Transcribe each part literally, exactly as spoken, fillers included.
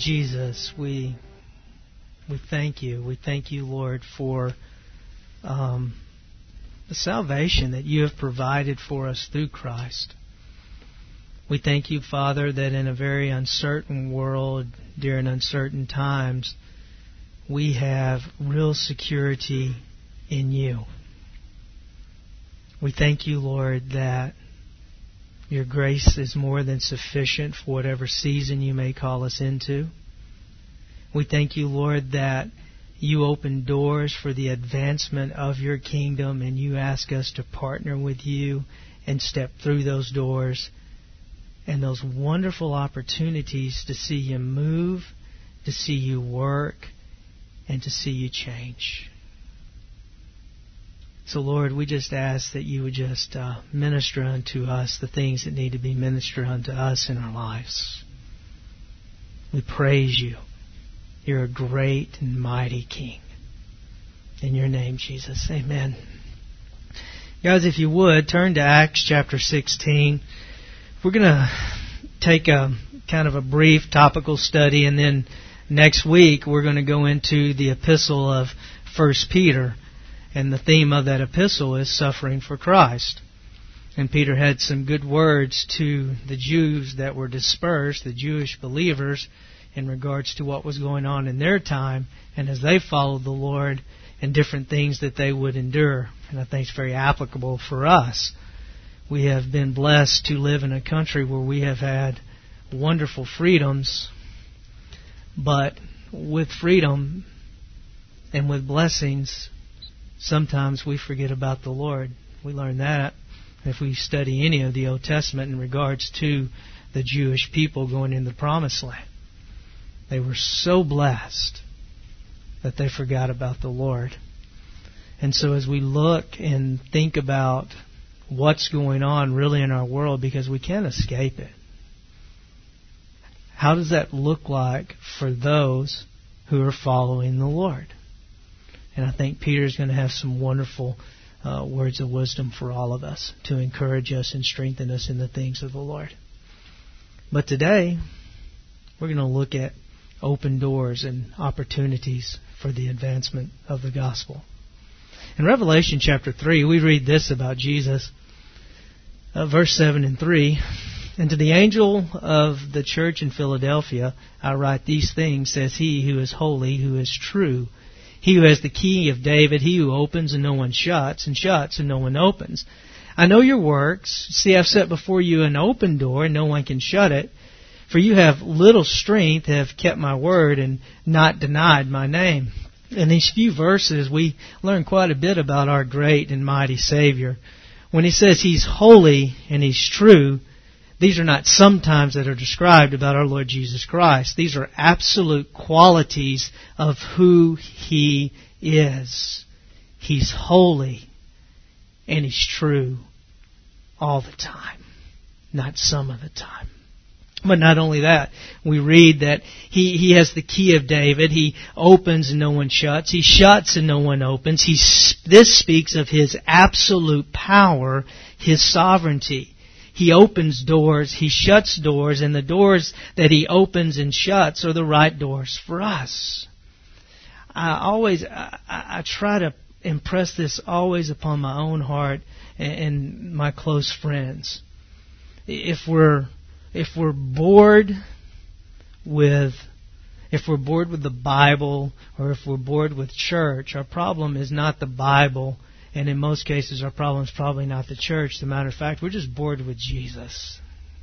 Jesus, we we thank you. We thank you, Lord, for um, the salvation that you have provided for us through Christ. We thank you, Father, that in a very uncertain world, during uncertain times, we have real security in you. We thank you, Lord, that your grace is more than sufficient for whatever season you may call us into. We thank you, Lord, that you open doors for the advancement of your kingdom, and you ask us to partner with you and step through those doors and those wonderful opportunities to see you move, to see you work, and to see you change. So, Lord, we just ask that you would just uh, minister unto us the things that need to be ministered unto us in our lives. We praise you. You're a great and mighty King. In your name, Jesus. Amen. Guys, if you would, turn to Acts chapter sixteen. We're going to take a kind of a brief topical study, and then next week we're going to go into the epistle of First Peter. And the theme of that epistle is suffering for Christ. And Peter had some good words to the Jews that were dispersed, the Jewish believers, in regards to what was going on in their time and as they followed the Lord and different things that they would endure. And I think it's very applicable for us. We have been blessed to live in a country where we have had wonderful freedoms, but with freedom and with blessings, sometimes we forget about the Lord. We learn that if we study any of the Old Testament in regards to the Jewish people going in the Promised Land. They were so blessed that they forgot about the Lord. And so as we look and think about what's going on really in our world, because we can't escape it, how does that look like for those who are following the Lord? And I think Peter's going to have some wonderful uh, words of wisdom for all of us to encourage us and strengthen us in the things of the Lord. But today, we're going to look at open doors and opportunities for the advancement of the gospel. In Revelation chapter three, we read this about Jesus, uh, verse seven and three. And to the angel of the church in Philadelphia, I write these things, says he who is holy, who is true, he who has the key of David, he who opens and no one shuts, and shuts and no one opens. I know your works. See, I've set before you an open door, and no one can shut it. For you have little strength, have kept my word, and not denied my name. In these few verses, we learn quite a bit about our great and mighty Savior. When he says he's holy and he's true, these are not sometimes that are described about our Lord Jesus Christ. These are absolute qualities of who He is. He's holy and He's true all the time, not some of the time. But not only that, we read that he, he has the key of David. He opens and no one shuts. He shuts and no one opens. He, this speaks of His absolute power, His sovereignty. He opens doors, He shuts doors, and the doors that He opens and shuts are the right doors for us. I always, I, I try to impress this always upon my own heart and, and my close friends. If we're, if we're bored with, if we're bored with the Bible, or if we're bored with church, our problem is not the Bible. And in most cases, our problem is probably not the church. As a matter of fact, we're just bored with Jesus.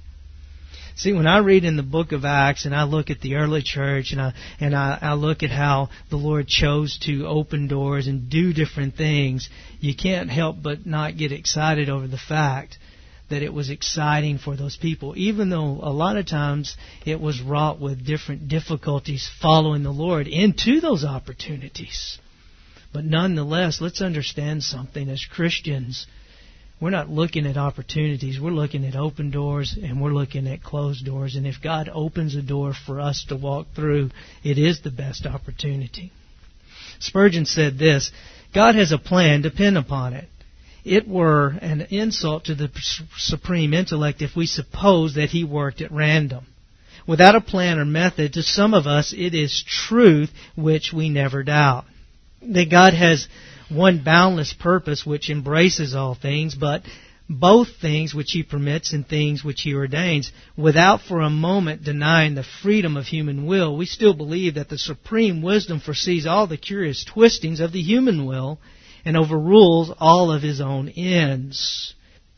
See, when I read in the book of Acts and I look at the early church and I and I, I look at how the Lord chose to open doors and do different things, you can't help but not get excited over the fact that it was exciting for those people, even though a lot of times it was wrought with different difficulties following the Lord into those opportunities. But nonetheless, let's understand something. As Christians, we're not looking at opportunities. We're looking at open doors and we're looking at closed doors. And if God opens a door for us to walk through, it is the best opportunity. Spurgeon said this, God has a plan, depend upon it. It were an insult to the supreme intellect if we suppose that He worked at random. without a plan or method, to some of us it is truth which we never doubt. That God has one boundless purpose which embraces all things, but both things which He permits and things which He ordains. Without for a moment denying the freedom of human will, we still believe that the supreme wisdom foresees all the curious twistings of the human will and overrules all of His own ends.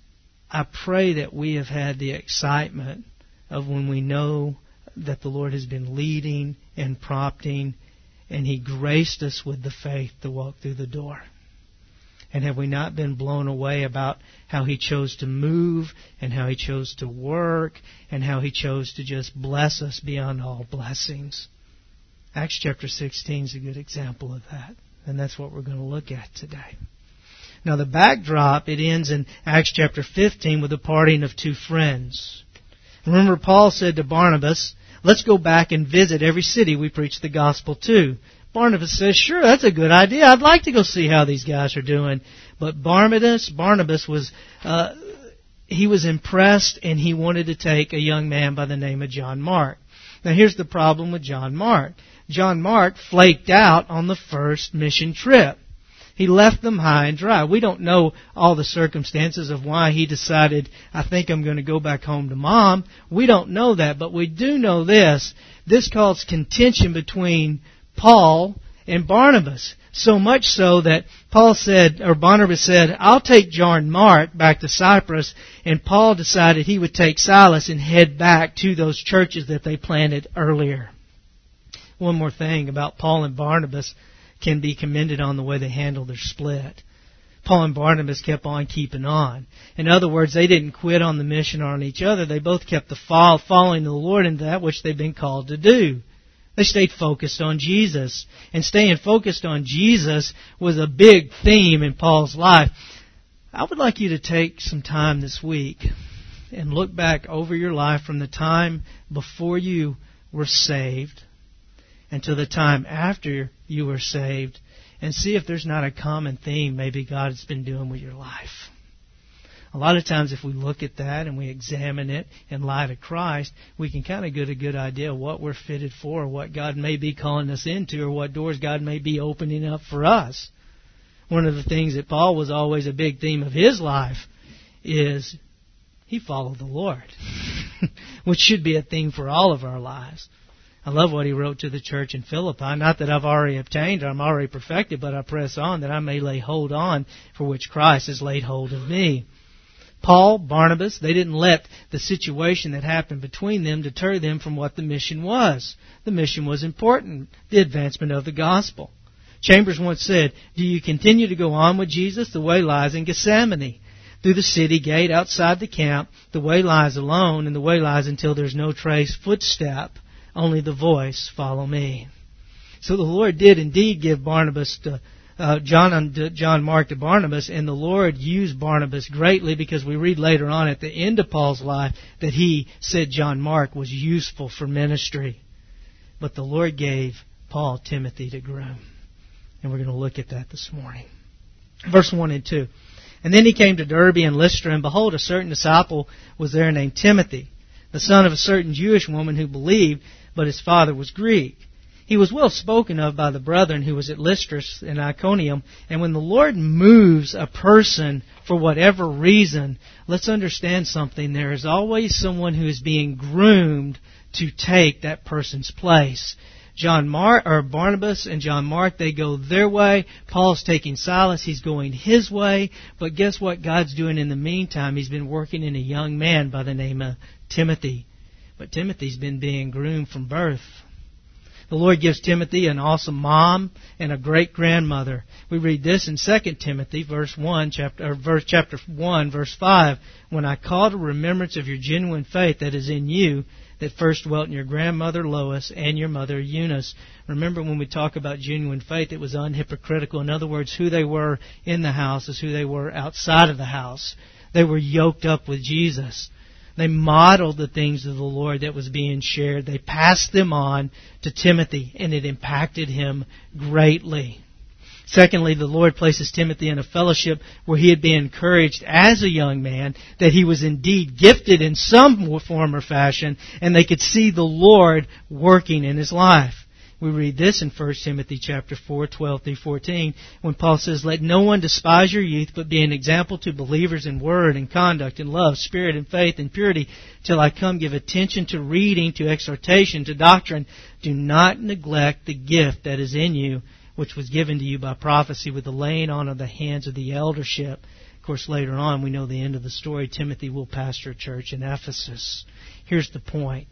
I pray that we have had the excitement of when we know that the Lord has been leading and prompting, and He graced us with the faith to walk through the door. And have we not been blown away about how He chose to move and how He chose to work and how He chose to just bless us beyond all blessings? Acts chapter sixteen is a good example of that. And that's what we're going to look at today. Now the backdrop, it ends in Acts chapter fifteen with the parting of two friends. Remember, Paul said to Barnabas, let's go back and visit every city we preach the gospel to. Barnabas says, sure, that's a good idea. I'd like to go see how these guys are doing. But Barnabas, Barnabas was, uh, he was impressed, and he wanted to take a young man by the name of John Mark. Now here's the problem with John Mark. John Mark flaked out on the first mission trip. He left them high and dry. We don't know all the circumstances of why he decided, I think I'm going to go back home to Mom. We don't know that, but we do know this. This caused contention between Paul and Barnabas. So much so that Paul said, or Barnabas said, I'll take John Mark back to Cyprus, and Paul decided he would take Silas and head back to those churches that they planted earlier. One more thing about Paul and Barnabas can be commended on the way they handled their split. Paul and Barnabas kept on keeping on. In other words, they didn't quit on the mission or on each other. They both kept the following the Lord in that which they've been called to do. They stayed focused on Jesus. And staying focused on Jesus was a big theme in Paul's life. I would like you to take some time this week and look back over your life from the time before you were saved until the time after you were saved, and see if there's not a common theme maybe God has been doing with your life. A lot of times if we look at that and we examine it in light of Christ, we can kind of get a good idea of what we're fitted for, or what God may be calling us into, or what doors God may be opening up for us. One of the things that Paul was always a big theme of his life is he followed the Lord, which should be a theme for all of our lives. I love what he wrote to the church in Philippi. Not that I've already obtained or I'm already perfected, but I press on that I may lay hold on for which Christ has laid hold of me. Paul, Barnabas, they didn't let the situation that happened between them deter them from what the mission was. The mission was important, the advancement of the gospel. Chambers once said, do you continue to go on with Jesus? The way lies in Gethsemane. Through the city gate outside the camp, the way lies alone, and the way lies until there's no trace footstep. Only the voice, follow me. So the Lord did indeed give Barnabas to uh, John, to John Mark to Barnabas, and the Lord used Barnabas greatly, because we read later on at the end of Paul's life that he said John Mark was useful for ministry. But the Lord gave Paul Timothy to groom. And we're going to look at that this morning. Verse one and two. And then he came to Derbe and Lystra, and behold, a certain disciple was there named Timothy, the son of a certain Jewish woman who believed, but his father was Greek. He was well spoken of by the brethren who was at Lystra and Iconium. And when the Lord moves a person for whatever reason, let's understand something. There is always someone who is being groomed to take that person's place. John Mark, or Barnabas and John Mark, they go their way. Paul's taking Silas. He's going his way. But guess what God's doing in the meantime? He's been working in a young man by the name of Timothy. But Timothy's been being groomed from birth. The Lord gives Timothy an awesome mom and a great grandmother. We read this in Second Timothy, verse one, chapter or verse chapter one, verse five. When I call to remembrance of your genuine faith that is in you, that first dwelt in your grandmother Lois and your mother Eunice. Remember, when we talk about genuine faith, it was unhypocritical. In other words, who they were in the house is who they were outside of the house. They were yoked up with Jesus. They modeled the things of the Lord that was being shared. They passed them on to Timothy, and it impacted him greatly. Secondly, the Lord places Timothy in a fellowship where he had been encouraged as a young man, that he was indeed gifted in some form or fashion, and they could see the Lord working in his life. We read this in First Timothy chapter four, twelve through fourteen, when Paul says, "Let no one despise your youth, but be an example to believers in word and conduct and love, spirit and faith and purity, till I come. Give attention to reading, to exhortation, to doctrine. Do not neglect the gift that is in you, which was given to you by prophecy with the laying on of the hands of the eldership." Of course, later on, we know the end of the story. Timothy will pastor a church in Ephesus. Here's the point.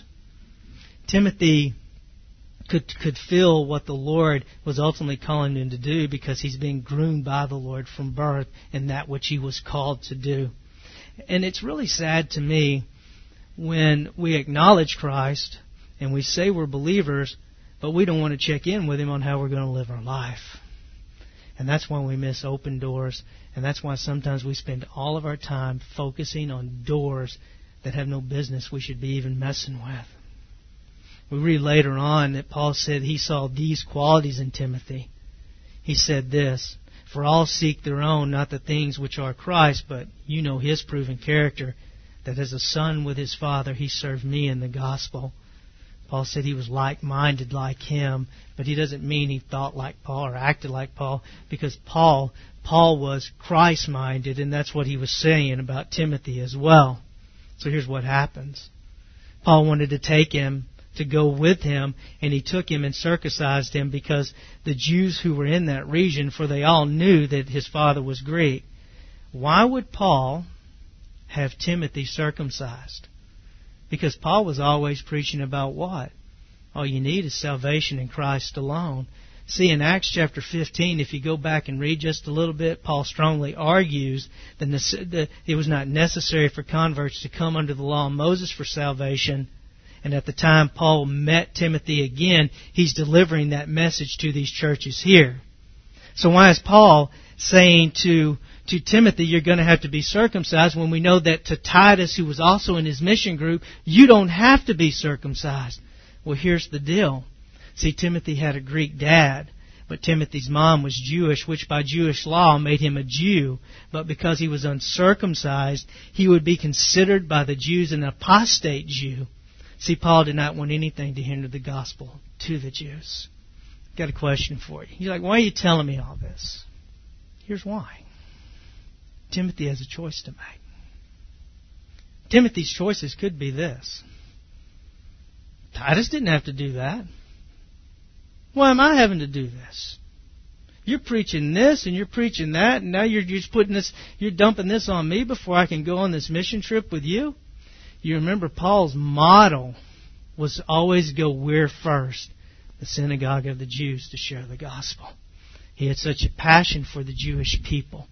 Timothy could could feel what the Lord was ultimately calling him to do, because he's being groomed by the Lord from birth in that which he was called to do. And it's really sad to me when we acknowledge Christ and we say we're believers, but we don't want to check in with Him on how we're going to live our life. And that's why we miss open doors, and that's why sometimes we spend all of our time focusing on doors that have no business we should be even messing with. We read later on that Paul said he saw these qualities in Timothy. He said this, "For all seek their own, not the things which are Christ, but you know His proven character, that as a son with his father he served me in the gospel." Paul said he was like-minded like him, but he doesn't mean he thought like Paul or acted like Paul, because Paul, Paul was Christ-minded, and that's what he was saying about Timothy as well. So here's what happens. Paul wanted to take him to go with him, and he took him and circumcised him, because the Jews who were in that region, for they all knew that his father was Greek. Why would Paul have Timothy circumcised? Because Paul was always preaching about what? All you need is salvation in Christ alone. See, in Acts chapter fifteen, if you go back and read just a little bit, Paul strongly argues that it was not necessary for converts to come under the law of Moses for salvation. And at the time Paul met Timothy again, he's delivering that message to these churches here. So why is Paul saying to, to Timothy, you're going to have to be circumcised, when we know that to Titus, who was also in his mission group, you don't have to be circumcised? Well, here's the deal. See, Timothy had a Greek dad, but Timothy's mom was Jewish, which by Jewish law made him a Jew. But because he was uncircumcised, he would be considered by the Jews an apostate Jew. See, Paul did not want anything to hinder the gospel to the Jews. Got a question for you. You're like, why are you telling me all this? Here's why. Timothy has a choice to make. Timothy's choices could be this. Titus didn't have to do that. Why am I having to do this? You're preaching this and you're preaching that, and now you're just putting this, you're dumping this on me before I can go on this mission trip with you? You remember Paul's model was always go where first? The synagogue of the Jews, to share the gospel. He had such a passion for the Jewish people.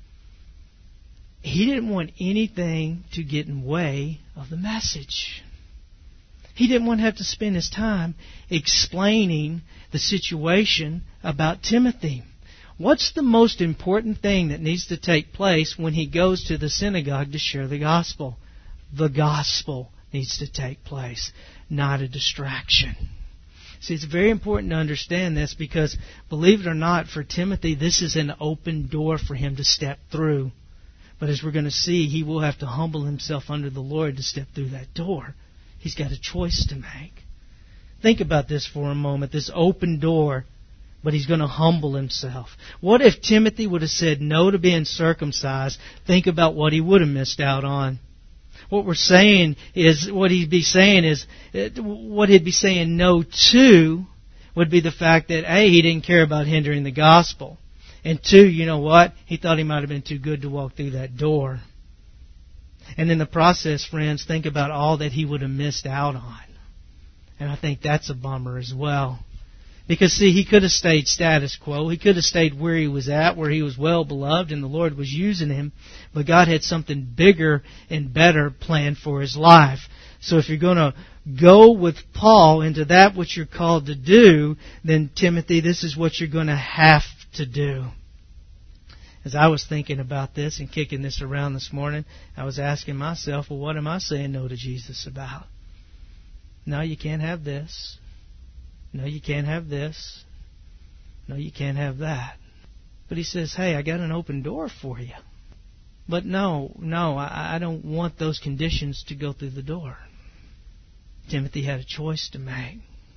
He didn't want anything to get in the way of the message. He didn't want to have to spend his time explaining the situation about Timothy. What's the most important thing that needs to take place when he goes to the synagogue to share the gospel? The gospel needs to take place, not a distraction. See, it's very important to understand this, because, believe it or not, for Timothy, this is an open door for him to step through. But as we're going to see, he will have to humble himself under the Lord to step through that door. He's got a choice to make. Think about this for a moment, this open door, but he's going to humble himself. What if Timothy would have said no to being circumcised? Think about what he would have missed out on. What we're saying is, what he'd be saying is, what he'd be saying no to would be the fact that, A, he didn't care about hindering the gospel. And two, you know what? He thought he might have been too good to walk through that door. And in the process, friends, think about all that he would have missed out on. And I think that's a bummer as well. Because, see, he could have stayed status quo. He could have stayed where he was at, where he was well beloved, and the Lord was using him. But God had something bigger and better planned for his life. So if you're going to go with Paul into that which you're called to do, then, Timothy, this is what you're going to have to do. As I was thinking about this and kicking this around this morning, I was asking myself, well, what am I saying no to Jesus about? No, you can't have this. No, you can't have this. No, you can't have that. But he says, hey, I got an open door for you. But no, no, I, I don't want those conditions to go through the door. Timothy had a choice to make.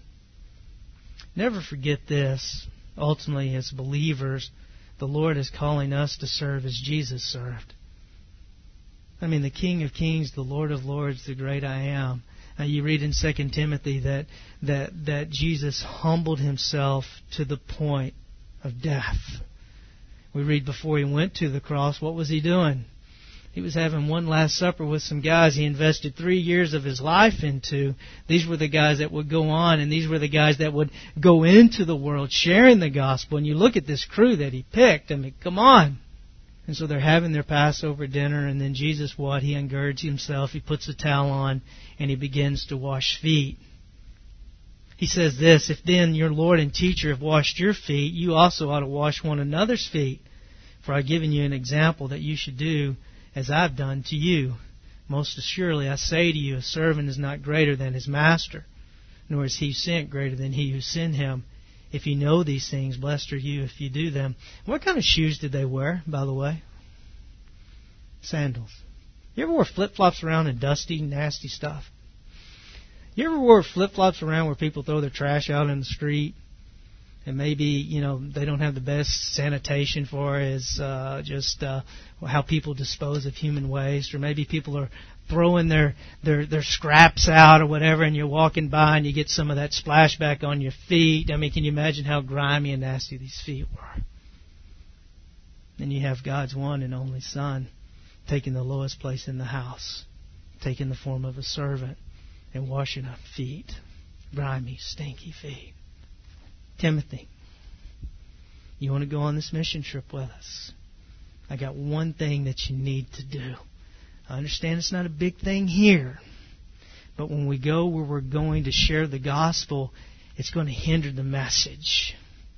Never forget this. Ultimately, as believers, the Lord is calling us to serve as Jesus served. I mean, the King of Kings, the Lord of Lords, the great I am. Uh, you read in Second Timothy that, that, that Jesus humbled himself to the point of death. We read before he went to the cross, what was he doing? He was having one last supper with some guys he invested three years of his life into. These were the guys that would go on, and these were the guys that would go into the world sharing the gospel. And you look at this crew that he picked, I mean, come on. And so they're having their Passover dinner, and then Jesus, what? He ungirds himself, he puts a towel on, and he begins to wash feet. He says this, if then your Lord and teacher have washed your feet, you also ought to wash one another's feet. For I've given you an example that you should do as I've done to you. Most assuredly I say to you, a servant is not greater than his master, nor is he sent greater than he who sent him. If you know these things, blessed are you if you do them. What kind of shoes did they wear, by the way? Sandals. You ever wore flip-flops around in dusty, nasty stuff? You ever wore flip-flops around where people throw their trash out in the street? And maybe, you know, they don't have the best sanitation for it, is uh, just uh, how people dispose of human waste. Or maybe people are throwing their, their, their scraps out or whatever, and you're walking by and you get some of that splashback on your feet. I mean, can you imagine how grimy and nasty these feet were? Then you have God's one and only Son taking the lowest place in the house, taking the form of a servant, and washing up feet, grimy, stinky feet. Timothy, you want to go on this mission trip with us? I got one thing that you need to do. I understand it's not a big thing here, but when we go where we're going to share the gospel, it's going to hinder the message.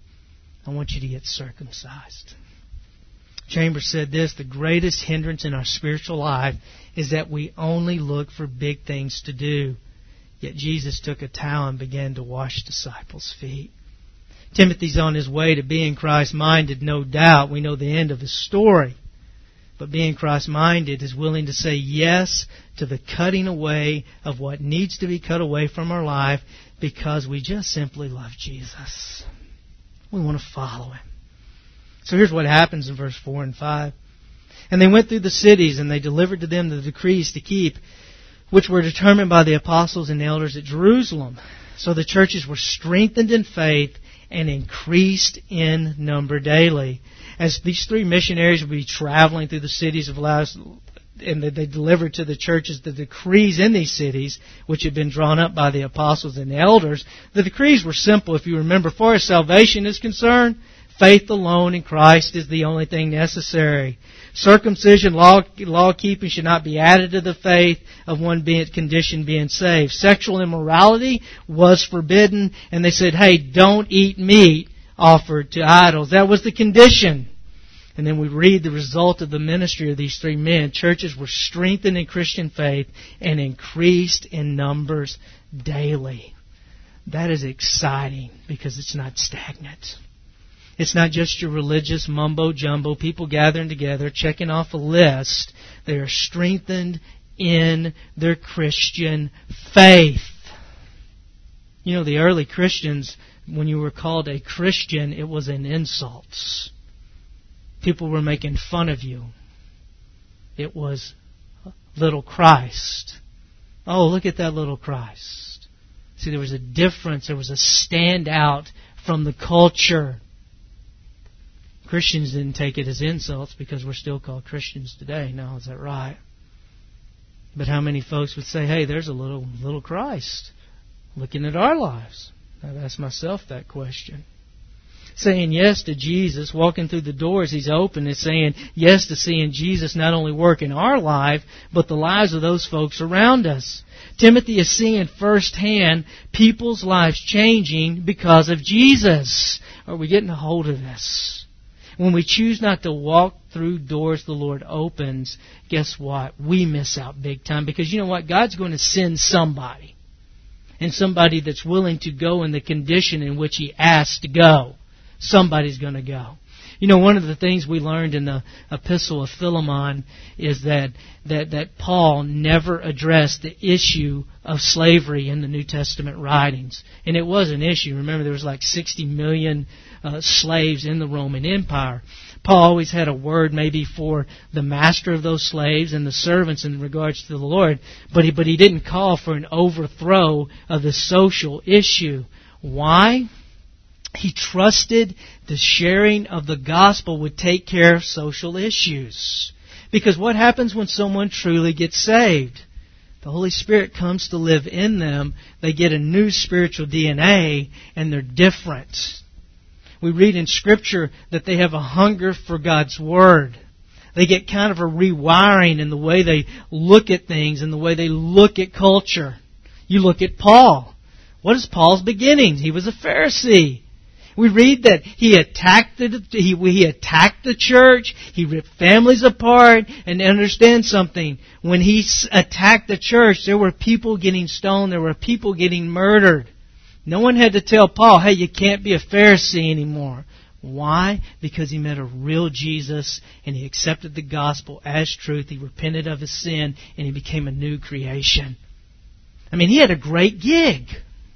I want you to get circumcised. Chambers said this, the greatest hindrance in our spiritual life is that we only look for big things to do. Yet Jesus took a towel and began to wash disciples' feet. Timothy's on his way to being Christ-minded, no doubt. We know the end of his story. But being Christ-minded is willing to say yes to the cutting away of what needs to be cut away from our life because we just simply love Jesus. We want to follow Him. So here's what happens in verse four and five. And they went through the cities, and they delivered to them the decrees to keep, which were determined by the apostles and elders at Jerusalem. So the churches were strengthened in faith and increased in number daily. As these three missionaries would be traveling through the cities of Laos, and they delivered to the churches the decrees in these cities, which had been drawn up by the apostles and the elders. The decrees were simple, if you remember. Far as salvation is concerned, faith alone in Christ is the only thing necessary. Circumcision, law, law keeping should not be added to the faith of one being condition being saved. Sexual immorality was forbidden, and they said, hey, don't eat meat offered to idols. That was the condition. And then we read the result of the ministry of these three men. Churches were strengthened in Christian faith and increased in numbers daily. That is exciting because it's not stagnant. It's not just your religious mumbo-jumbo, people gathering together, checking off a list. They are strengthened in their Christian faith. You know, the early Christians, when you were called a Christian, it was an insult. People were making fun of you. It was little Christ. Oh, look at that little Christ. See, there was a difference. There was a standout from the culture. Christians didn't take it as insults because we're still called Christians today. No, is that right? But how many folks would say, hey, there's a little little Christ looking at our lives? I've asked myself that question. Saying yes to Jesus, walking through the doors He's opened, is saying yes to seeing Jesus not only work in our life, but the lives of those folks around us. Timothy is seeing firsthand people's lives changing because of Jesus. Are we getting a hold of this? When we choose not to walk through doors the Lord opens, guess what? We miss out big time. Because you know what? God's going to send somebody. And somebody that's willing to go in the condition in which He asked to go. somebody's going to go. You know, one of the things we learned in the Epistle of Philemon is that, that, that Paul never addressed the issue of slavery in the New Testament writings. And it was an issue. Remember, there was like sixty million uh, slaves in the Roman Empire. Paul always had a word maybe for the master of those slaves and the servants in regards to the Lord, but he, but he didn't call for an overthrow of the social issue. Why? He trusted the sharing of the gospel would take care of social issues. Because what happens when someone truly gets saved? The Holy Spirit comes to live in them. They get a new spiritual D N A, and they're different. We read in Scripture that they have a hunger for God's Word. They get kind of a rewiring in the way they look at things and the way they look at culture. You look at Paul. What is Paul's beginnings? He was a Pharisee. We read that he attacked the he, he attacked the church. He ripped families apart. And understand something: when he attacked the church, there were people getting stoned. There were people getting murdered. No one had to tell Paul, "Hey, you can't be a Pharisee anymore." Why? Because he met a real Jesus and he accepted the gospel as truth. He repented of his sin and he became a new creation. I mean, he had a great gig.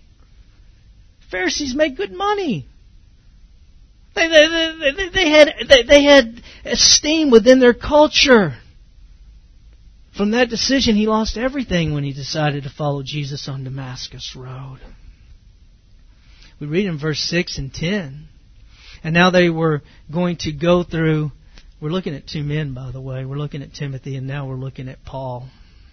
Pharisees made good money. They, they, they, they, had, they, they had esteem within their culture. From that decision, he lost everything when he decided to follow Jesus on Damascus Road. We read in verse six and ten. And now they were going to go through... We're looking at two men, by the way. We're looking at Timothy, and now we're looking at Paul.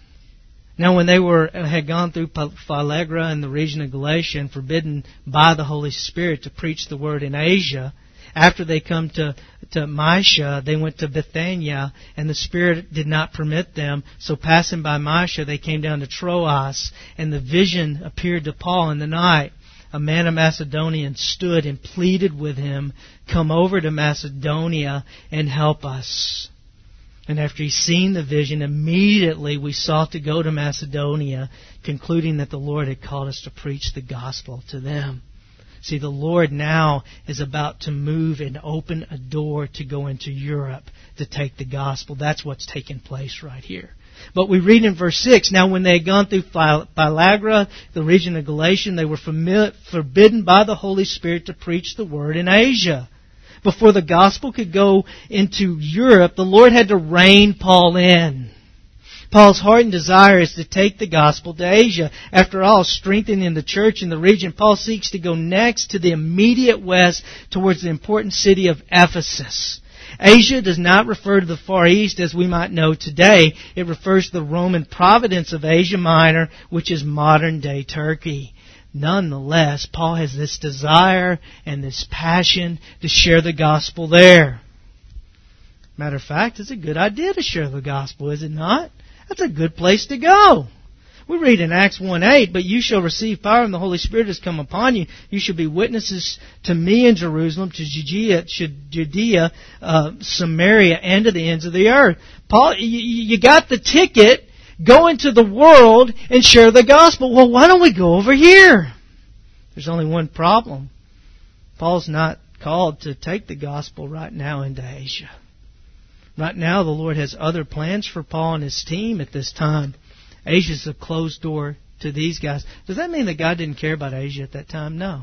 Now when they were had gone through Phalegra and the region of Galatia and forbidden by the Holy Spirit to preach the word in Asia, after they come to, to Mysia, they went to Bithynia, and the Spirit did not permit them. So passing by Mysia, they came down to Troas, and the vision appeared to Paul in the night. A man of Macedonia stood and pleaded with him, "Come over to Macedonia and help us." And after he seen the vision, immediately we sought to go to Macedonia, concluding that the Lord had called us to preach the gospel to them. See, the Lord now is about to move and open a door to go into Europe to take the gospel. That's what's taking place right here. But we read in verse six, now when they had gone through Phalegra, the region of Galatia, they were forbidden by the Holy Spirit to preach the word in Asia. Before the gospel could go into Europe, the Lord had to rein Paul in. Paul's heart and desire is to take the gospel to Asia. After all, strengthening the church in the region, Paul seeks to go next to the immediate west towards the important city of Ephesus. Asia does not refer to the Far East as we might know today. It refers to the Roman province of Asia Minor, which is modern-day Turkey. Nonetheless, Paul has this desire and this passion to share the gospel there. Matter of fact, it's a good idea to share the gospel, is it not? That's a good place to go. We read in Acts one eight, "But you shall receive power and the Holy Spirit has come upon you. You shall be witnesses to me in Jerusalem, to Judea, Judea uh, Samaria, and to the ends of the earth." Paul, you, you got the ticket. Go into the world and share the gospel. Well, why don't we go over here? There's only one problem. Paul's not called to take the gospel right now into Asia. Right now, the Lord has other plans for Paul and his team at this time. Asia's a closed door to these guys. Does that mean that God didn't care about Asia at that time? No.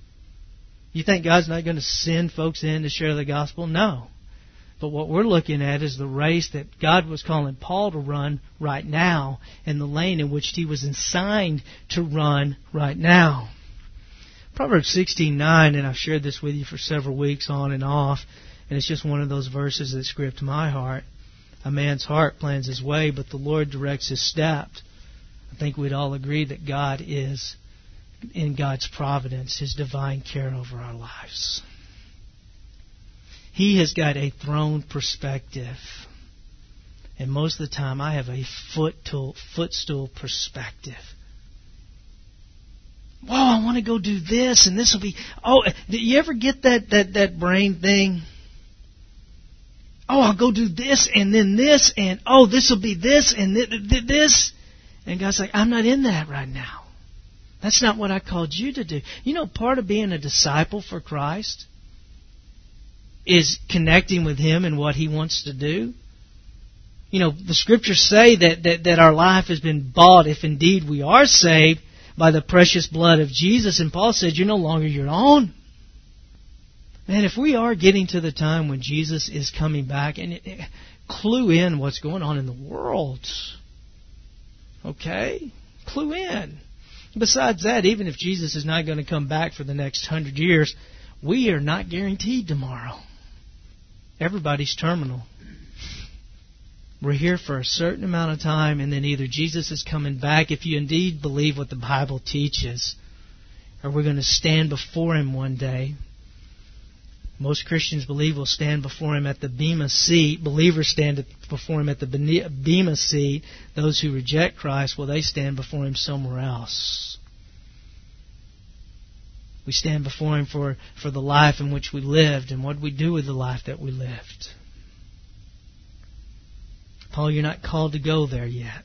You think God's not going to send folks in to share the gospel? No. But what we're looking at is the race that God was calling Paul to run right now, and the lane in which he was assigned to run right now. Proverbs sixteen nine, and I've shared this with you for several weeks on and off, and it's just one of those verses that gripped my heart. A man's heart plans his way, but the Lord directs his steps. I think we'd all agree that God is in God's providence, His divine care over our lives. He has got a throne perspective. And most of the time I have a footstool, footstool perspective. Whoa, I want to go do this, and this will be... Oh, did you ever get that, that, that brain thing? Oh, I'll go do this, and then this, and oh, this will be this, and this. And God's like, I'm not in that right now. That's not what I called you to do. You know, part of being a disciple for Christ is connecting with Him and what He wants to do. You know, the Scriptures say that, that, that our life has been bought, if indeed we are saved, by the precious blood of Jesus. And Paul said, you're no longer your own. Man, if we are getting to the time when Jesus is coming back, and it, it, clue in what's going on in the world. Okay? Clue in. Besides that, even if Jesus is not going to come back for the next hundred years, we are not guaranteed tomorrow. Everybody's terminal. We're here for a certain amount of time, and then either Jesus is coming back, if you indeed believe what the Bible teaches, or we're going to stand before Him one day. Most Christians believe we'll stand before Him at the Bema seat. Believers stand before Him at the Bema seat. Those who reject Christ, well, they stand before Him somewhere else. We stand before Him for, for the life in which we lived and what we do with the life that we lived. Paul, you're not called to go there yet.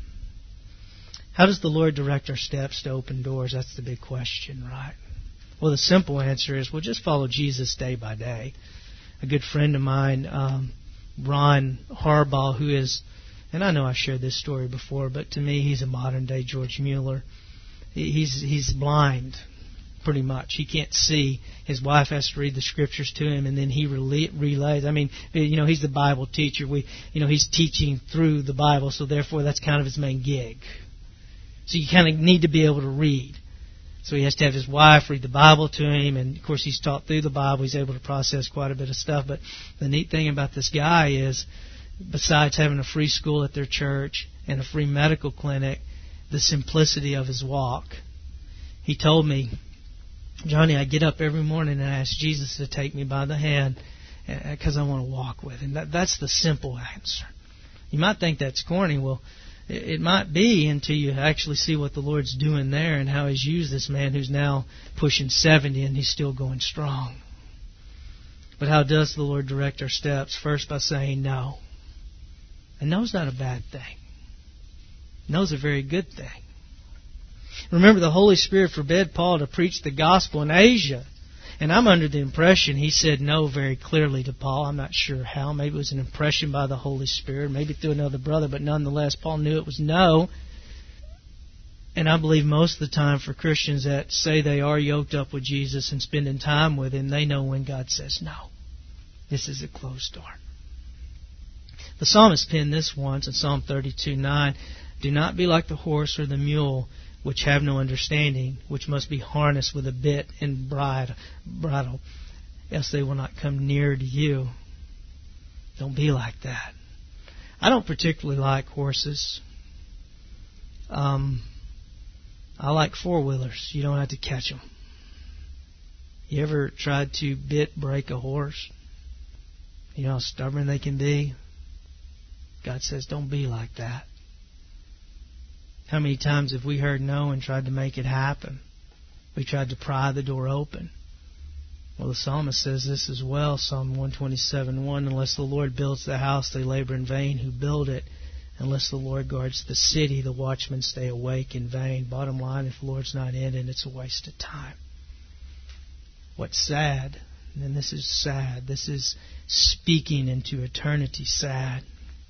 How does the Lord direct our steps to open doors? That's the big question, right? Well, the simple answer is, well, just follow Jesus day by day. A good friend of mine, um, Ron Harbaugh, who is, and I know I've shared this story before, but to me he's a modern-day George Mueller. He's he's blind, pretty much. He can't see. His wife has to read the Scriptures to him, and then he relays. I mean, you know, he's the Bible teacher. We, you know, he's teaching through the Bible, so therefore that's kind of his main gig. So you kind of need to be able to read. So he has to have his wife read the Bible to him, and of course he's taught through the Bible. He's able to process quite a bit of stuff. But the neat thing about this guy is, besides having a free school at their church and a free medical clinic, the simplicity of his walk. He told me, Johnny, I get up every morning and I ask Jesus to take me by the hand because I want to walk with Him. That, that's the simple answer. You might think that's corny. Well, it, it might be until you actually see what the Lord's doing there and how He's used this man who's now pushing seventy and he's still going strong. But how does the Lord direct our steps? First by saying no. And no's not a bad thing. No's a very good thing. Remember, the Holy Spirit forbade Paul to preach the gospel in Asia. And I'm under the impression he said no very clearly to Paul. I'm not sure how. Maybe it was an impression by the Holy Spirit. Maybe through another brother. But nonetheless, Paul knew it was no. And I believe most of the time for Christians that say they are yoked up with Jesus and spending time with Him, they know when God says no. This is a closed door. The psalmist penned this once in Psalm thirty-two nine. Do not be like the horse or the mule, which have no understanding, which must be harnessed with a bit and bridle, else they will not come near to you. Don't be like that. I don't particularly like horses. Um, I like four-wheelers. You don't have to catch them. You ever tried to bit break a horse? You know how stubborn they can be? God says, don't be like that. How many times have we heard no and tried to make it happen? We tried to pry the door open. Well, the psalmist says this as well, Psalm one twenty-seven one, unless the Lord builds the house, they labor in vain who build it. Unless the Lord guards the city, the watchmen stay awake in vain. Bottom line, if the Lord's not in it, it's a waste of time. What's sad, and this is sad, this is speaking into eternity sad,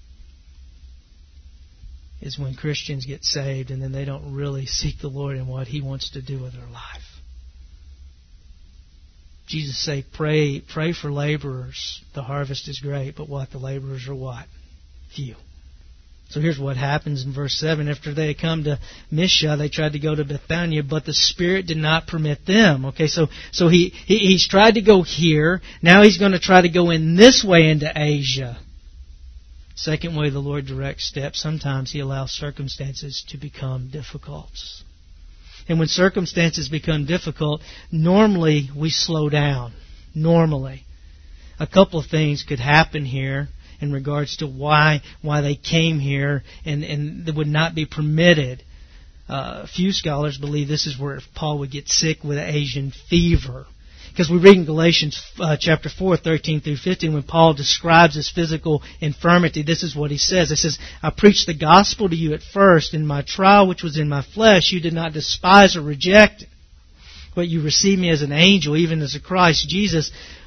is when Christians get saved and then they don't really seek the Lord and what He wants to do with their life. Jesus said, pray, pray for laborers. The harvest is great, but what? The laborers are what? Few. So here's what happens in verse seven. After they come to Mysia, they tried to go to Bethania, but the Spirit did not permit them. Okay, so so he, he he's tried to go here. Now he's going to try to go in this way into Asia. Second way the Lord directs steps, sometimes He allows circumstances to become difficult. And when circumstances become difficult, normally we slow down. Normally. A couple of things could happen here in regards to why why they came here and, and they would not be permitted. Uh, a few scholars believe this is where Paul would get sick with Asian fever. Because we read in Galatians uh, chapter four, thirteen through fifteen, when Paul describes his physical infirmity, this is what he says. He says, I preached the gospel to you at first. In my trial, which was in my flesh, you did not despise or reject it. But you received me as an angel, even as a Christ Jesus.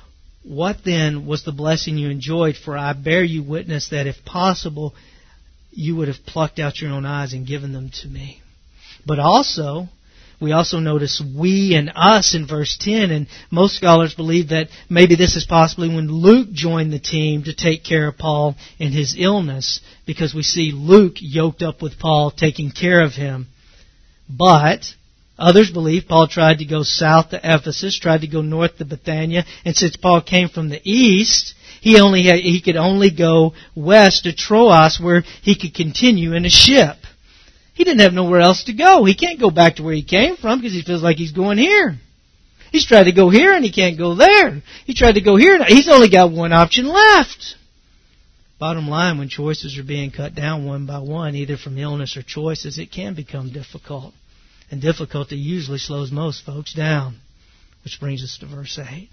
What then was the blessing you enjoyed? For I bear you witness that if possible, you would have plucked out your own eyes and given them to me. But also, we also notice we and us in verse ten, and most scholars believe that maybe this is possibly when Luke joined the team to take care of Paul in his illness, because we see Luke yoked up with Paul taking care of him. But others believe Paul tried to go south to Ephesus, tried to go north to Bithynia, and since Paul came from the east, he only had, he could only go west to Troas, where he could continue in a ship. He didn't have nowhere else to go. He can't go back to where he came from because he feels like he's going here. He's tried to go here and he can't go there. He tried to go here and he's only got one option left. Bottom line, when choices are being cut down one by one, either from illness or choices, it can become difficult. And difficulty usually slows most folks down. Which brings us to verse eight.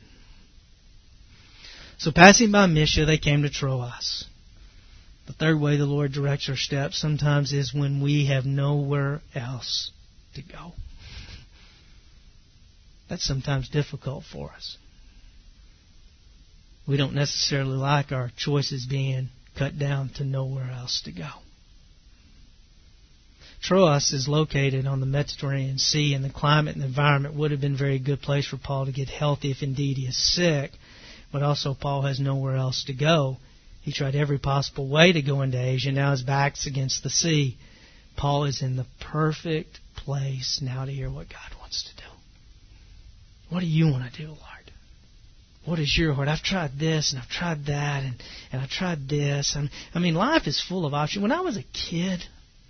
So passing by Mysia, they came to Troas. The third way the Lord directs our steps sometimes is when we have nowhere else to go. That's sometimes difficult for us. We don't necessarily like our choices being cut down to nowhere else to go. Troas is located on the Mediterranean Sea, and the climate and environment would have been a very good place for Paul to get healthy if indeed he is sick. But also Paul has nowhere else to go. He tried every possible way to go into Asia. Now his back's against the sea. Paul is in the perfect place now to hear what God wants to do. What do you want to do, Lord? What is your heart? I've tried this and I've tried that and, and I've tried this. And, I mean, life is full of options. When I was a kid,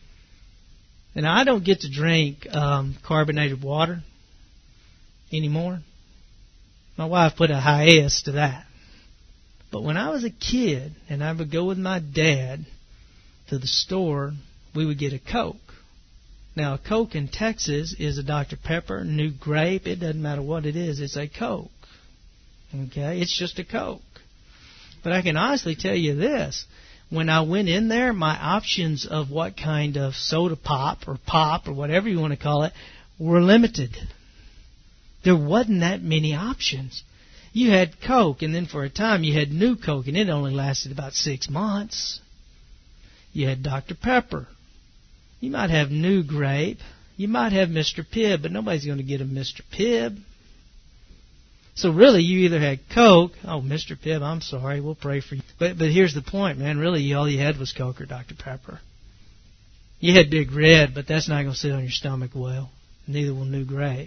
and I don't get to drink um, carbonated water anymore. My wife put a hiatus to that. But when I was a kid and I would go with my dad to the store, we would get a Coke. Now, a Coke in Texas is a Doctor Pepper, New Grape. It doesn't matter what it is. It's a Coke. Okay? It's just a Coke. But I can honestly tell you this. When I went in there, my options of what kind of soda pop or pop or whatever you want to call it were limited. There wasn't that many options. You had Coke, and then for a time you had New Coke, and it only lasted about six months. You had Doctor Pepper. You might have New Grape. You might have Mister Pibb, but nobody's going to get a Mister Pibb. So really, you either had Coke. Oh, Mister Pibb, I'm sorry. We'll pray for you. But but here's the point, man. Really, all you had was Coke or Doctor Pepper. You had Big Red, but that's not going to sit on your stomach well. Neither will New Grape.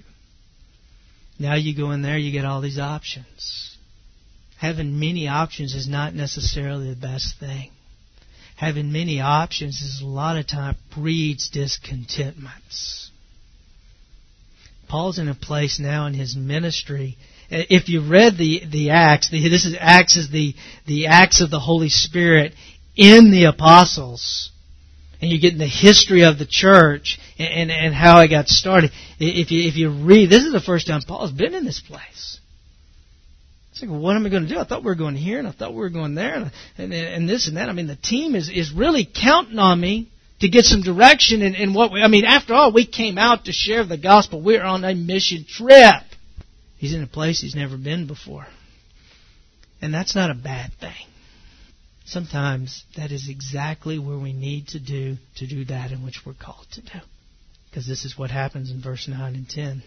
Now you go in there, you get all these options. Having many options is not necessarily the best thing. Having many options is a lot of time breeds discontentments. Paul's in a place now in his ministry. If you read the, the Acts, the, this is Acts is the, the Acts of the Holy Spirit in the apostles. And you're getting the history of the church and, and, and how it got started. If you, if you read, this is the first time Paul's been in this place. It's like, well, what am I going to do? I thought we were going here, and I thought we were going there, and, and, and this and that. I mean, the team is, is really counting on me to get some direction in, in what we... I mean, after all, we came out to share the gospel. We're on a mission trip. He's in a place he's never been before. And that's not a bad thing. Sometimes that is exactly where we need to do to do that in which we're called to do. Because this is what happens in verse nine and ten.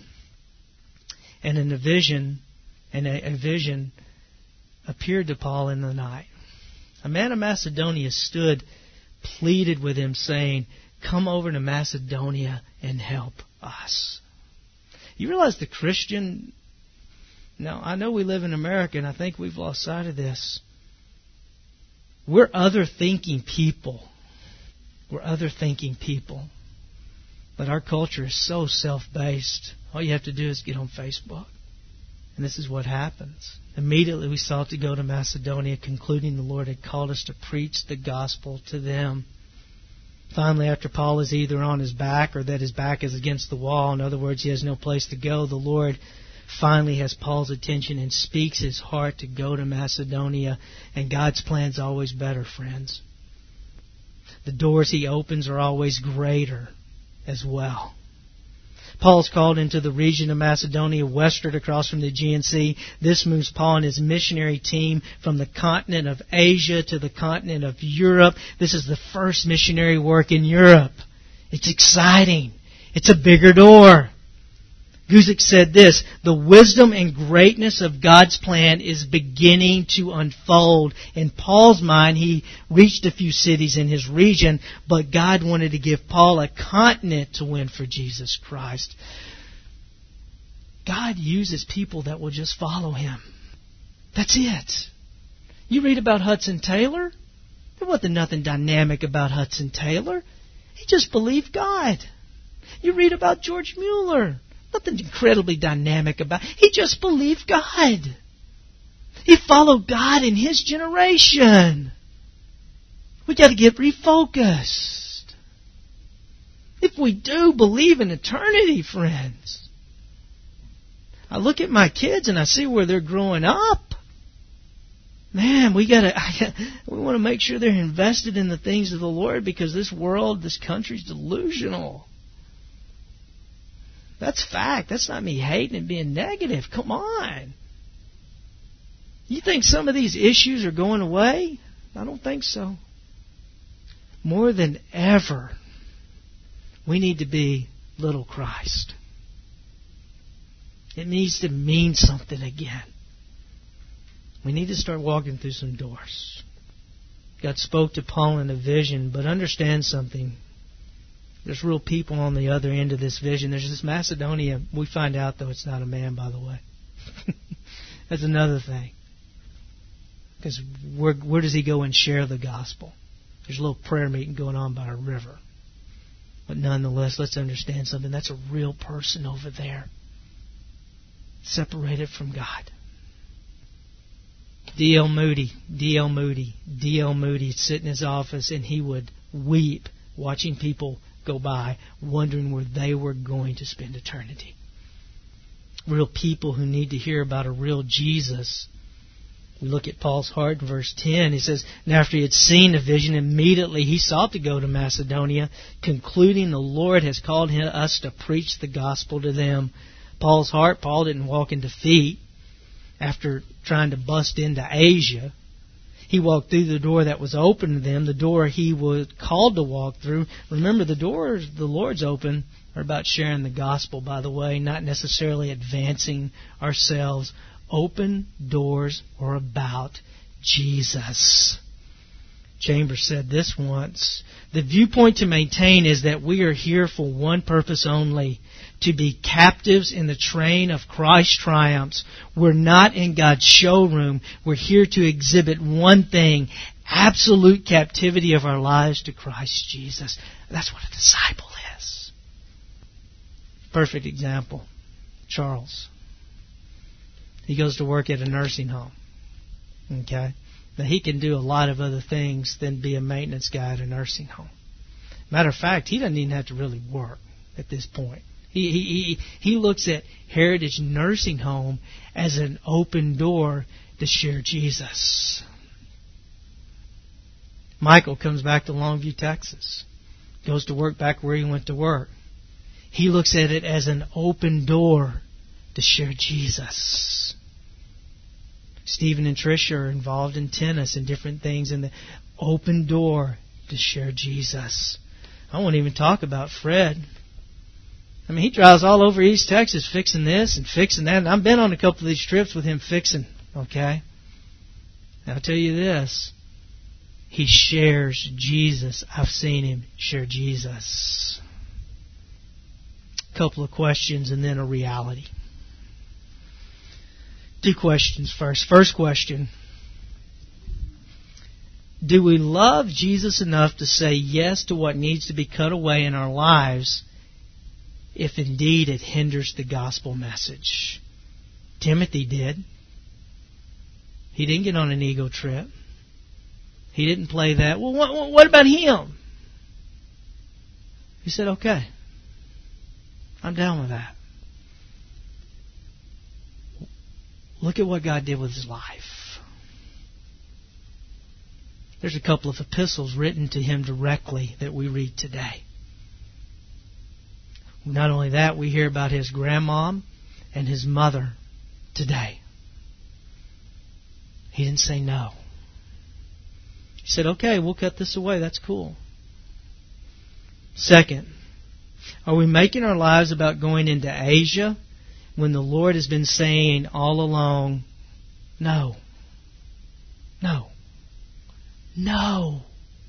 And in a vision, and a, a vision appeared to Paul in the night. A man of Macedonia stood, pleaded with him, saying, "Come over to Macedonia and help us." You realize the Christian... Now, I know we live in America, and I think we've lost sight of this. We're other-thinking people. We're other-thinking people. But our culture is so self-based. All you have to do is get on Facebook. And this is what happens. Immediately we sought to go to Macedonia, concluding the Lord had called us to preach the gospel to them. Finally, after Paul is either on his back or that his back is against the wall, in other words, he has no place to go, the Lord finally has Paul's attention and speaks his heart to go to Macedonia. And God's plan's always better, friends. The doors he opens are always greater as well. Paul's called into the region of Macedonia, westward across from the Aegean Sea. This moves Paul and his missionary team from the continent of Asia to the continent of Europe. This is the first missionary work in Europe. It's exciting. It's a bigger door. Guzik said this, the wisdom and greatness of God's plan is beginning to unfold. In Paul's mind, he reached a few cities in his region, but God wanted to give Paul a continent to win for Jesus Christ. God uses people that will just follow Him. That's it. You read about Hudson Taylor. There wasn't nothing dynamic about Hudson Taylor. He just believed God. You read about George Mueller. Nothing incredibly dynamic about it. He just believed God. He followed God in his generation. We got to get refocused. If we do believe in eternity, friends. I look at my kids and I see where they're growing up. Man, we got to we want to make sure they're invested in the things of the Lord, because this world, this country's delusional. That's fact. That's not me hating and being negative. Come on. You think some of these issues are going away? I don't think so. More than ever, we need to be little Christ. It needs to mean something again. We need to start walking through some doors. God spoke to Paul in a vision, but understand something. There's real people on the other end of this vision. There's this Macedonia. We find out, though, it's not a man, by the way. That's another thing. Because where, where does he go and share the gospel? There's a little prayer meeting going on by a river. But nonetheless, let's understand something. That's a real person over there. Separated from God. D L Moody, D L Moody, D L Moody sit in his office and he would weep watching people go by, wondering where they were going to spend eternity. Real people who need to hear about a real Jesus. We look at Paul's heart in verse ten. He says, and after he had seen the vision, immediately he sought to go to Macedonia, concluding the Lord has called him, us to preach the gospel to them. Paul's heart, Paul didn't walk in defeat after trying to bust into Asia. He walked through the door that was open to them, the door he was called to walk through. Remember, the doors the Lord's open are about sharing the gospel, by the way, not necessarily advancing ourselves. Open doors are about Jesus. Chambers said this once. The viewpoint to maintain is that we are here for one purpose only, to be captives in the train of Christ's triumphs. We're not in God's showroom. We're here to exhibit one thing, absolute captivity of our lives to Christ Jesus. That's what a disciple is. Perfect example. Charles. He goes to work at a nursing home. Okay? Now, he can do a lot of other things than be a maintenance guy at a nursing home. Matter of fact, he doesn't even have to really work at this point. He, he, he, he looks at Heritage Nursing Home as an open door to share Jesus. Michael comes back to Longview, Texas. Goes to work back where he went to work. He looks at it as an open door to share Jesus. Stephen and Tricia are involved in tennis and different things, in the open door to share Jesus. I won't even talk about Fred. I mean, he drives all over East Texas fixing this and fixing that. And I've been on a couple of these trips with him fixing, okay? And I'll tell you this. He shares Jesus. I've seen him share Jesus. A couple of questions and then a reality. Two questions first. First question. Do we love Jesus enough to say yes to what needs to be cut away in our lives if indeed it hinders the gospel message? Timothy did. He didn't get on an ego trip. He didn't play that. Well, what, what about him? He said, okay, I'm down with that. Look at what God did with his life. There's a couple of epistles written to him directly that we read today. Not only that, we hear about his grandmom and his mother today. He didn't say no. He said, okay, we'll cut this away. That's cool. Second, are we making our lives about going into Asia when the Lord has been saying all along, no, no, no.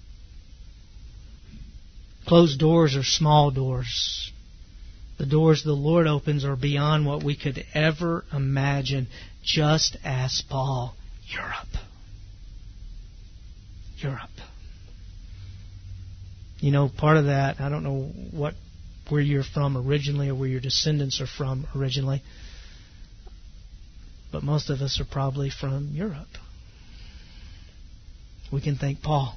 Closed doors are small doors. The doors the Lord opens are beyond what we could ever imagine. Just ask Paul, Europe. Europe. You know, part of that, I don't know what where you're from originally or where your descendants are from originally, but most of us are probably from Europe. We can thank Paul.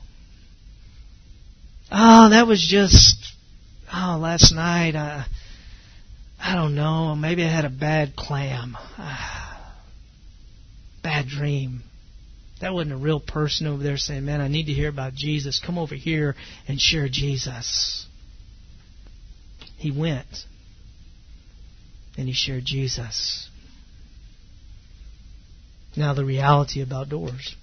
Oh, that was just, oh, last night, I, I don't know, maybe I had a bad clam. Ah, bad dream. That wasn't a real person over there saying, man, I need to hear about Jesus. Come over here and share Jesus. He went and he shared Jesus. Now the reality about doors.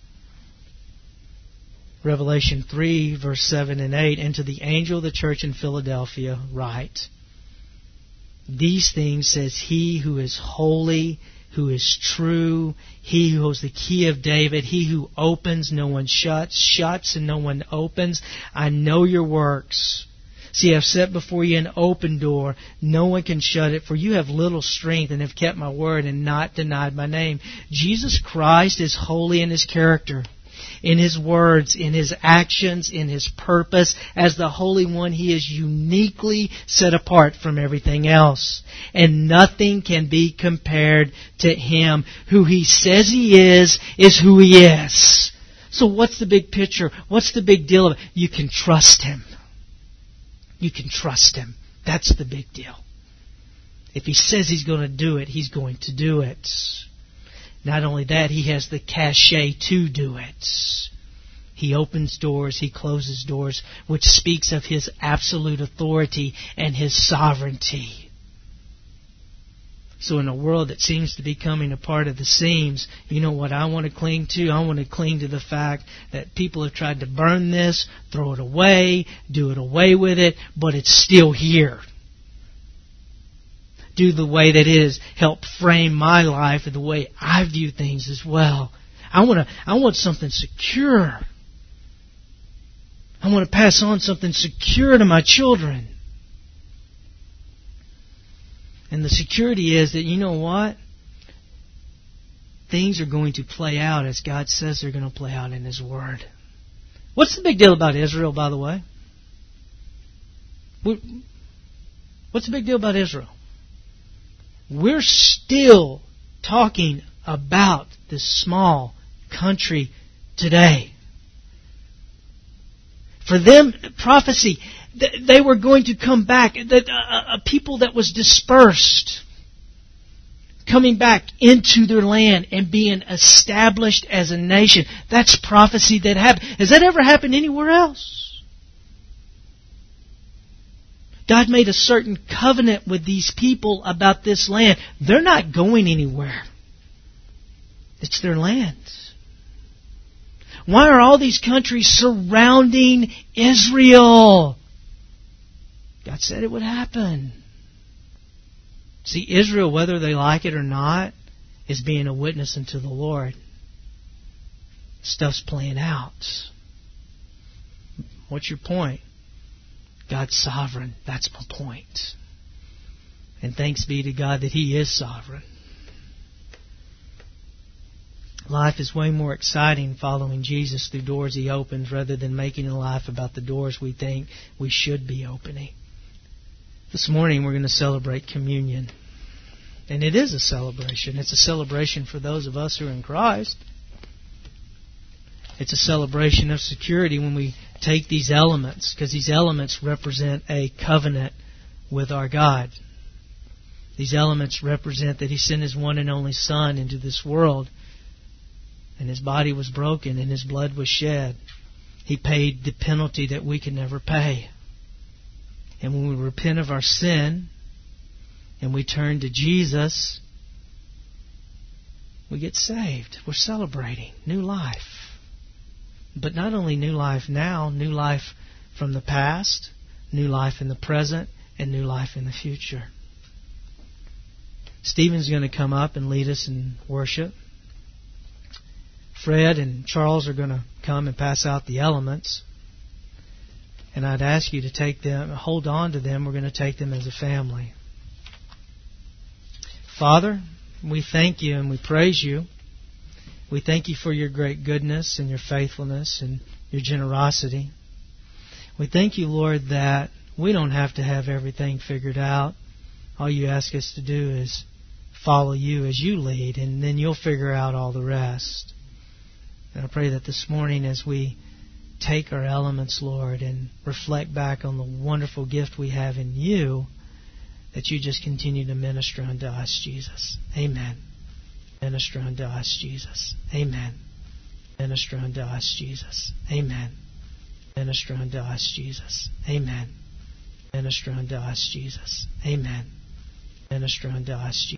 Revelation three, verse seven and eight, and to the angel of the church in Philadelphia write, these things says he who is holy, who is true, he who holds the key of David, he who opens, no one shuts, shuts and no one opens. I know your works. See, I've set before you an open door. No one can shut it, for you have little strength and have kept my word and not denied my name. Jesus Christ is holy in His character, in His words, in His actions, in His purpose. As the Holy One, He is uniquely set apart from everything else. And nothing can be compared to Him. Who He says He is, is who He is. So what's the big picture? What's the big deal of it? You can trust Him. You can trust Him. That's the big deal. If He says He's going to do it, He's going to do it. Not only that, He has the cachet to do it. He opens doors, He closes doors, which speaks of His absolute authority and His sovereignty. So in a world that seems to be coming apart at the seams, you know what I want to cling to? I want to cling to the fact that people have tried to burn this, throw it away, do it away with it, but it's still here. Do the way that it is, help frame my life and the way I view things as well. I want to, I want something secure. I want to pass on something secure to my children. And the security is that, you know what? Things are going to play out as God says they're going to play out in His Word. What's the big deal about Israel, by the way? What's the big deal about Israel? We're still talking about this small country today. For them, prophecy, they were going to come back. A people that was dispersed, coming back into their land and being established as a nation. That's prophecy that happened. Has that ever happened anywhere else? God made a certain covenant with these people about this land. They're not going anywhere. It's their land. Why are all these countries surrounding Israel? God said it would happen. See, Israel, whether they like it or not, is being a witness unto the Lord. Stuff's playing out. What's your point? God's sovereign. That's my point. And thanks be to God that He is sovereign. Life is way more exciting following Jesus through doors He opens rather than making a life about the doors we think we should be opening. This morning we're going to celebrate communion. And it is a celebration. It's a celebration for those of us who are in Christ. It's a celebration of security when we take these elements, because these elements represent a covenant with our God. These elements represent that He sent His one and only Son into this world, and His body was broken and His blood was shed. He paid the penalty that we could never pay. And when we repent of our sin and we turn to Jesus, we get saved. We're celebrating new life. But not only new life now, new life from the past, new life in the present, and new life in the future. Stephen's going to come up and lead us in worship. Fred and Charles are going to come and pass out the elements. And I'd ask you to take them, hold on to them. We're going to take them as a family. Father, we thank you and we praise you. We thank you for your great goodness and your faithfulness and your generosity. We thank you, Lord, that we don't have to have everything figured out. All you ask us to do is follow you as you lead, and then you'll figure out all the rest. And I pray that this morning as we take our elements, Lord, and reflect back on the wonderful gift we have in you, that you just continue to minister unto us, Jesus. Amen. Minister unto us, Jesus. Amen. Minister unto us, Jesus. Amen. Minister unto us, Jesus. Amen. Minister unto us, Jesus. Amen. Minister unto us, Jesus.